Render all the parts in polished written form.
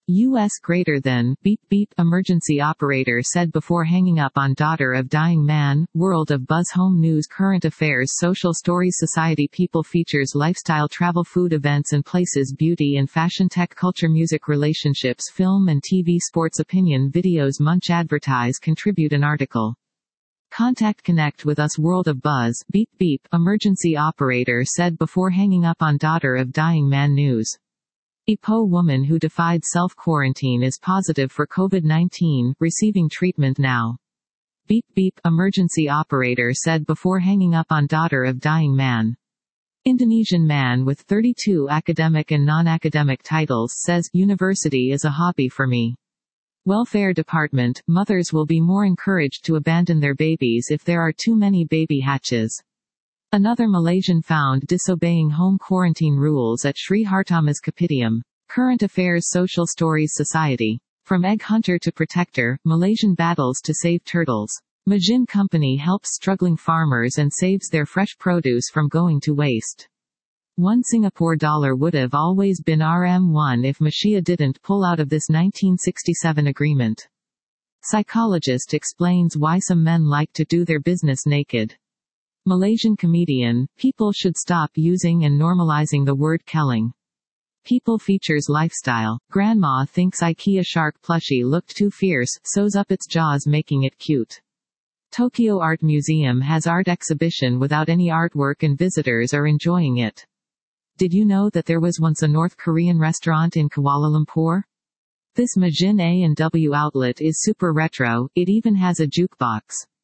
U.S. greater than, beep beep, emergency operator said before hanging up on daughter of dying man. World of Buzz Home News Current Affairs Social Stories Society People Features Lifestyle Travel Food Events and Places Beauty and Fashion Tech Culture Music Relationships Film and TV Sports Opinion Videos Munch Advertise Contribute an article. Contact Connect with us World of Buzz, beep beep, emergency operator said before hanging up on daughter of dying man news. Ipoh woman who defied self-quarantine is positive for COVID-19, receiving treatment now. Beep beep, emergency operator said before hanging up on daughter of dying man. Indonesian man with 32 academic and non-academic titles says, university is a hobby for me. Welfare Department, mothers will be more encouraged to abandon their babies if there are too many baby hatches. Another Malaysian found disobeying home quarantine rules at Sri Hartamas Kopitiam. Current Affairs Social Stories Society. From egg hunter to protector, Malaysian battles to save turtles. Majin Company helps struggling farmers and saves their fresh produce from going to waste. $1 Singapore would have always been RM1 if Malaysia didn't pull out of this 1967 agreement. Psychologist explains why some men like to do their business naked. Malaysian comedian, people should stop using and normalizing the word kelling. People features lifestyle. Grandma thinks IKEA shark plushie looked too fierce, sews up its jaws making it cute. Tokyo Art Museum has art exhibition without any artwork and visitors are enjoying it. Did you know that there was once a North Korean restaurant in Kuala Lumpur? This Majin A&W outlet is super retro, it even has a jukebox.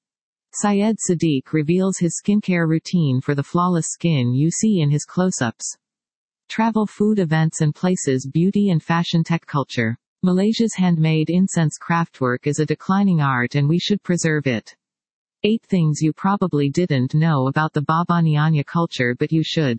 Syed Sadiq reveals his skincare routine for the flawless skin you see in his close-ups. Travel food events and places beauty and fashion tech culture. Malaysia's handmade incense craftwork is a declining art and we should preserve it. 8 things you probably didn't know about the Babanianya culture but you should.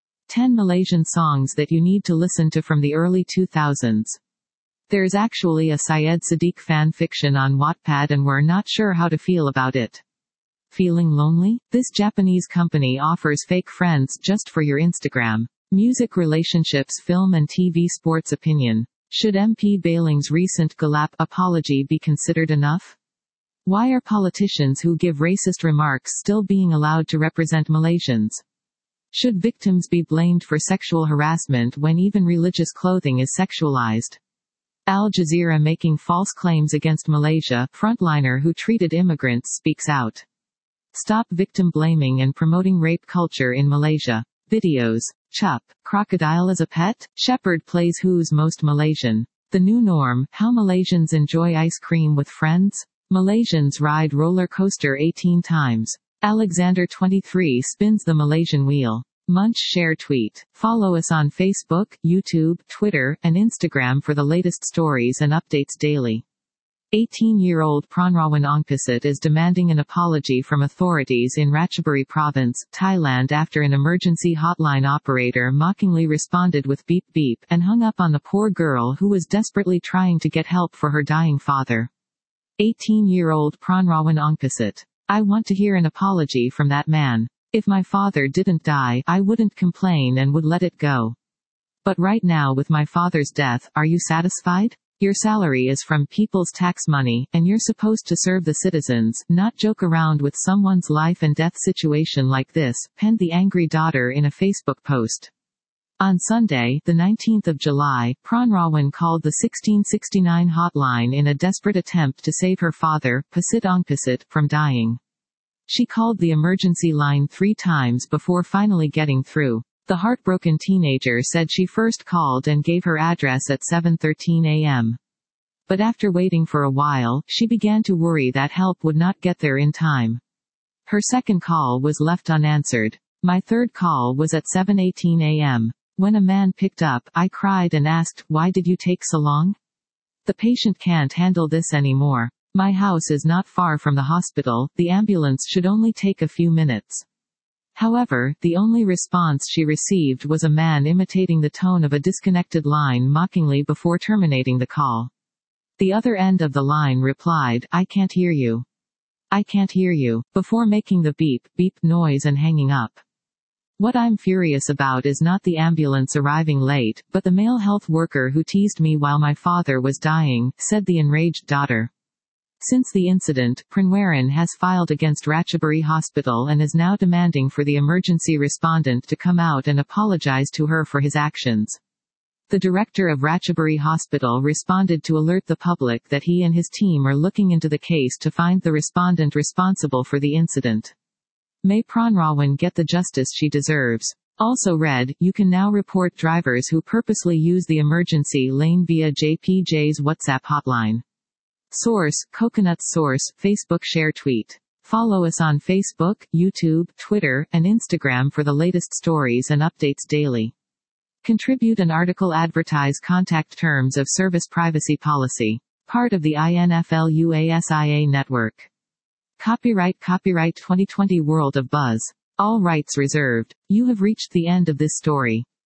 10 Malaysian songs that you need to listen to from the early 2000s. There's actually a Syed Sadiq fan fiction on Wattpad and we're not sure how to feel about it. Feeling lonely? This Japanese company offers fake friends just for your Instagram. Music relationships film and TV sports opinion. Should MP Bailing's recent Galap apology be considered enough? Why are politicians who give racist remarks still being allowed to represent Malaysians? Should victims be blamed for sexual harassment when even religious clothing is sexualized? Al Jazeera making false claims against Malaysia, frontliner who treated immigrants speaks out. Stop victim blaming and promoting rape culture in Malaysia. Videos. Chup. Crocodile as a pet? Shepherd plays Who's Most Malaysian. The New Norm, how Malaysians enjoy ice cream with friends? Malaysians ride roller coaster 18 times. Alexander 23 spins the Malaysian wheel. Munch share tweet. Follow us on Facebook, YouTube, Twitter, and Instagram for the latest stories and updates daily. 18-year-old Pranrawan Ongpisit is demanding an apology from authorities in Ratchaburi province, Thailand after an emergency hotline operator mockingly responded with beep beep and hung up on the poor girl who was desperately trying to get help for her dying father. 18-year-old Pranrawan Ongpisit. I want to hear an apology from that man. If my father didn't die, I wouldn't complain and would let it go. But right now with my father's death, are you satisfied? Your salary is from people's tax money, and you're supposed to serve the citizens, not joke around with someone's life and death situation like this, penned the angry daughter in a Facebook post. On Sunday, the 19th of July, Pranrawan called the 1669 hotline in a desperate attempt to save her father, Pisit Ongpisit, from dying. She called the emergency line 3 times before finally getting through. The heartbroken teenager said she first called and gave her address at 7:13 a.m. But after waiting for a while, she began to worry that help would not get there in time. Her second call was left unanswered. My third call was at 7:18 a.m. When a man picked up, I cried and asked, "Why did you take so long? The patient can't handle this anymore. My house is not far from the hospital, the ambulance should only take a few minutes." However, the only response she received was a man imitating the tone of a disconnected line mockingly before terminating the call. The other end of the line replied, "I can't hear you. I can't hear you," before making the beep, beep noise and hanging up. What I'm furious about is not the ambulance arriving late, but the male health worker who teased me while my father was dying, said the enraged daughter. Since the incident, Pranwaran has filed against Ratchaburi Hospital and is now demanding for the emergency respondent to come out and apologize to her for his actions. The director of Ratchaburi Hospital responded to alert the public that he and his team are looking into the case to find the respondent responsible for the incident. May Pranwaran get the justice she deserves. Also read, you can now report drivers who purposely use the emergency lane via JPJ's WhatsApp hotline. Source, Coconut Source, Facebook share tweet. Follow us on Facebook, YouTube, Twitter, and Instagram for the latest stories and updates daily. Contribute an article. Advertise. Contact Terms of Service Privacy Policy. Part of the INFLUASIA network. Copyright 2020 World of Buzz. All rights reserved. You have reached the end of this story.